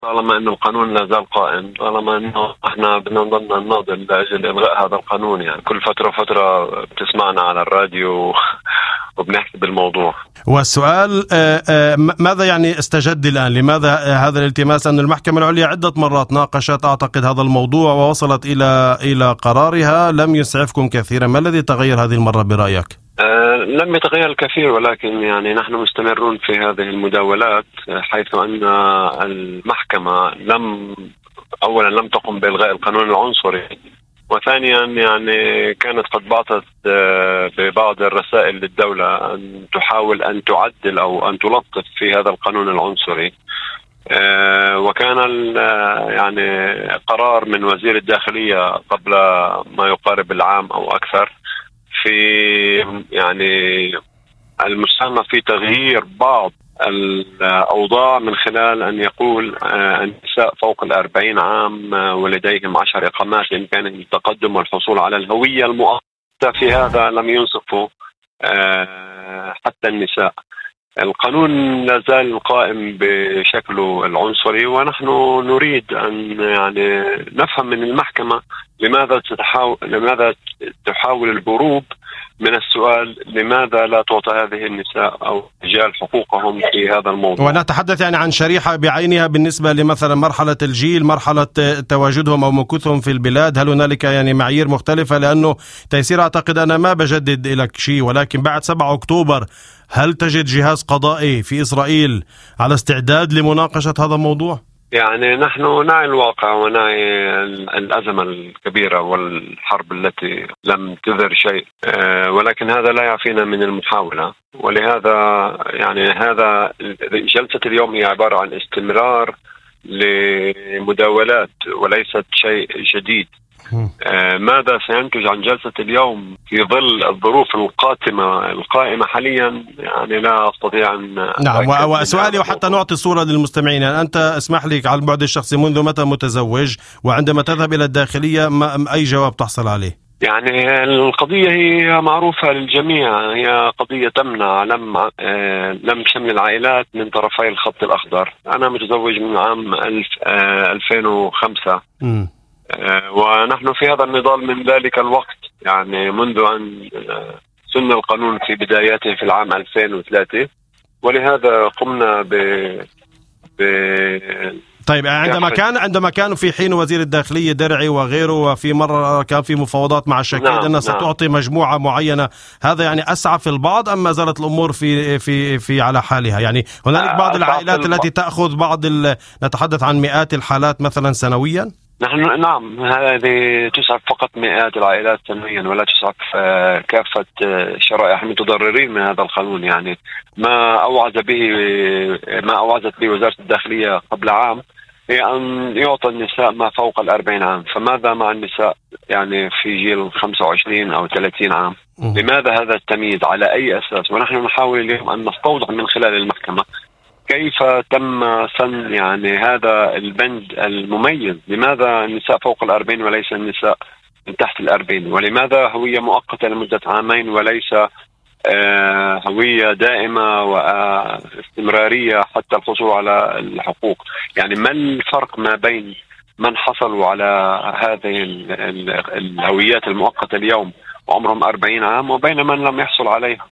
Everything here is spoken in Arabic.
طالما أن القانون لا زال قائم، طالما أنه احنا بدنا نضلنا نناضل لأجل إلغاء هذا القانون. يعني كل فترة بتسمعنا على الراديو وبنحكي بالموضوع. والسؤال ماذا يعني استجد الآن؟ لماذا هذا الالتماس؟ أن المحكمة العليا عدة مرات ناقشت أعتقد هذا الموضوع ووصلت إلى قرارها، لم يسعفكم كثيرا. ما الذي تغير هذه المرة برأيك؟ لم يتغير الكثير، ولكن يعني نحن مستمرون في هذه المداولات، حيث أن المحكمة أولا لم تقم بإلغاء القانون العنصري، وثانيا يعني كانت قد بعثت ببعض الرسائل للدولة أن تحاول أن تعدل أو أن تلطف في هذا القانون العنصري. وكان يعني قرار من وزير الداخلية قبل ما يقارب العام أو أكثر في يعني المساهمة في تغيير بعض الأوضاع من خلال أن يقول النساء فوق 40 عام ولديهم 10 إقامات بإمكانهم التقدم والحصول على الهوية المؤقتة. في هذا لم ينصفوا حتى النساء. القانون لا زال قائم بشكله العنصري، ونحن نريد أن يعني نفهم من المحكمة لماذا تحاول الهروب من السؤال لماذا لا تعطى هذه النساء أو رجال حقوقهم في هذا الموضوع. ونتحدث يعني عن شريحة بعينها بالنسبة لمثلا مرحلة الجيل، مرحلة تواجدهم أو مكوثهم في البلاد. هل هنالك يعني معايير مختلفة؟ لأنه تيسير أعتقد أنا ما بجدد لك شيء، ولكن بعد 7 أكتوبر هل تجد جهاز قضائي في إسرائيل على استعداد لمناقشة هذا الموضوع؟ يعني نحن نعي الواقع ونعي الأزمة الكبيرة والحرب التي لم تذر شيء، ولكن هذا لا يعفينا من المحاولة. ولهذا يعني هذا جلسة اليوم هي عبارة عن استمرار لمداولات وليست شيء جديد. ماذا سينتج عن جلسة اليوم في ظل الظروف القائمة حاليا؟ يعني لا أستطيع أن نعم. وسؤالي وحتى نعطي صورة للمستمعين، أنت اسمح لي على البعد الشخصي، منذ متى متزوج؟ وعندما تذهب إلى الداخلية أي جواب تحصل عليه؟ يعني القضية هي معروفة للجميع، هي قضية تمنع لم شمل العائلات من طرفي الخط الأخضر. أنا متزوج من عام 2005. ونحن في هذا النضال من ذلك الوقت، يعني منذ أن سن القانون في بداياته في العام 2003. ولهذا قمنا طيب عندما كان في حين وزير الداخلية درعي وغيره، وفي مرة كان في مفاوضات مع الشكيد أنها ستعطي مجموعة معينة، هذا يعني أسعف البعض أم ما زالت الأمور في على حالها؟ يعني هنالك بعض العائلات التي تأخذ نتحدث عن مئات الحالات مثلا سنويا. نعم، هذه تسعف فقط مئات العائلات سنويا، ولا تسعف كافة شرائح المتضررين من هذا القانون. يعني ما أوعزت به وزارة الداخلية قبل عام هي أن يعطى النساء ما فوق 40 عام. فماذا مع النساء يعني في جيل 25 أو 30 عام؟ لماذا هذا التمييز؟ على أي أساس؟ ونحن نحاول اليوم أن نستوضح من خلال المحكمة كيف تم سن يعني هذا البند المميز. لماذا النساء فوق 40 وليس النساء من تحت 40؟ ولماذا هوية مؤقتة لمدة 2 عام وليس هوية دائمة واستمرارية حتى الحصول على الحقوق؟ يعني ما الفرق ما بين من حصلوا على هذه الهويات المؤقتة اليوم وعمرهم 40 عام وبين من لم يحصل عليها؟